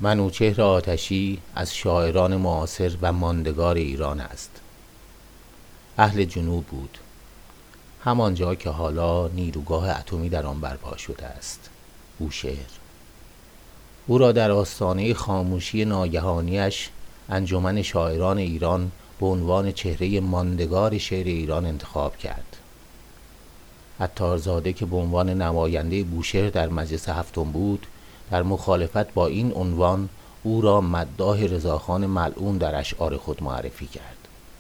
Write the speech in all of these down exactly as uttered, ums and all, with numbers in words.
منوچهر آتشی از شاعران معاصر و ماندگار ایران است. اهل جنوب بود، همانجا که حالا نیروگاه اتمی در آن برپا شده است. بوشهر. او را در آستانه خاموشی ناگهانیش انجمن شاعران ایران به عنوان چهره ماندگار شعر ایران انتخاب کرد. عطارزاده که به عنوان نماینده بوشهر در مجلس هفتم بود، در مخالفت با این عنوان او را مداح رضاخان ملعون در اشعار خود معرفی کرد.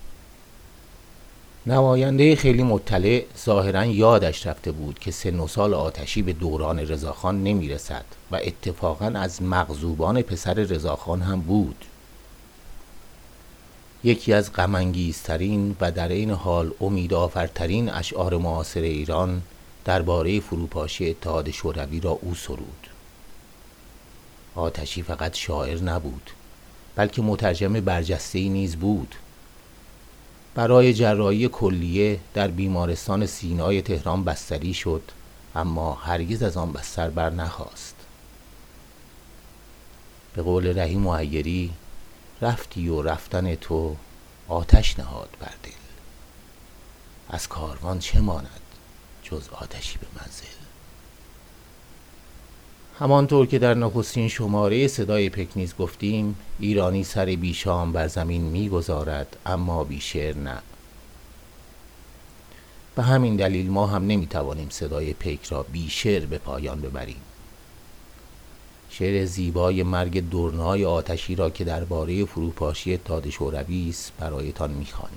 نماینده خیلی مطلع ظاهراً یادش رفته بود که سن و سال آتشی به دوران رضاخان نمی رسد و اتفاقاً از مغضوبان پسر رضاخان هم بود. یکی از غم‌انگیزترین و در این حال امیدآورترین اشعار معاصر ایران درباره فروپاشی اتحاد شوروی را او سرود. آتشی فقط شاعر نبود، بلکه مترجم برجسته‌ای نیز بود. برای جراحی کلیه در بیمارستان سینای تهران بستری شد، اما هرگز از آن بستر بر نخاست. به قول رحیم معیری، رفتی و رفتن تو آتش نهاد بر دل. از کاروان چه ماند جز آتشی به منزل. همانطور که در نخستین شماره صدای پکنیز گفتیم، ایرانی سر بیشام بر زمین می‌گذارد، اما بیشعر نه. به همین دلیل ما هم نمی‌توانیم صدای پیک را بیشعر به پایان ببریم. شعر زیبای مرگ دورنای آتشی را که درباره فروپاشی اتحاد شوروی است برایتان می‌خوانیم.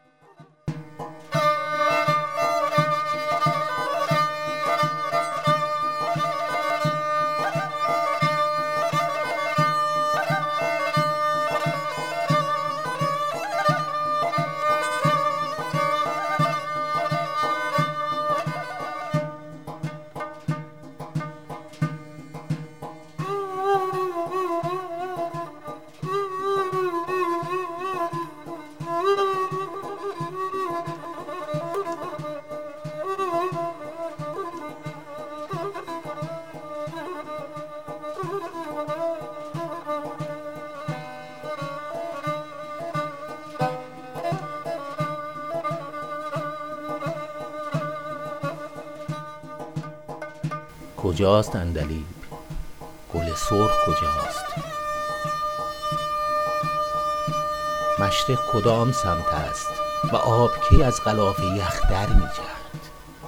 کجاست عندلیب؟ گل سرخ کجاست؟ مشرق کدام سمت است و آب کی از غلاف یخ در می جهد؟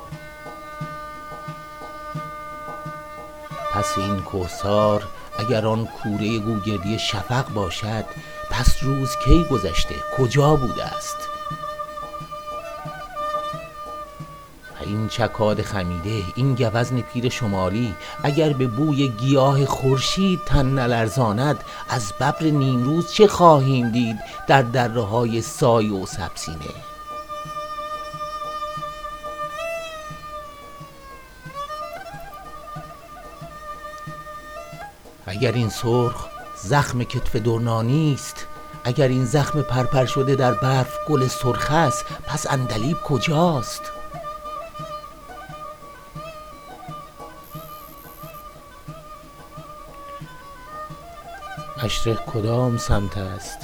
پس این کوثار اگر آن کوره گوگردی شفق باشد، پس روز کی گذشته کجا بوده است؟ این چکاد خمیده، این گوزن پیر شمالی، اگر به بوی گیاه خورشید تن نلرزاند، از ببر نیمروز چه خواهیم دید در دره های سایه و سبزینه؟ اگر این سرخ زخم کتف درنانی است، اگر این زخم پرپر شده در برف گل سرخ است، پس عندلیب کجاست؟ مشرق کدام سمت است؟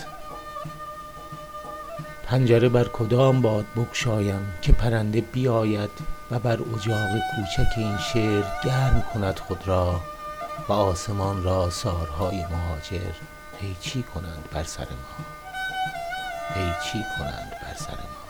پنجره بر کدام باد بگشایم که پرنده بیاید و بر اجاق کوچک این شعر گرم کند خود را و آسمان را سارهای مهاجر پیچی کنند بر سر ما، پیچی کنند بر سر ما.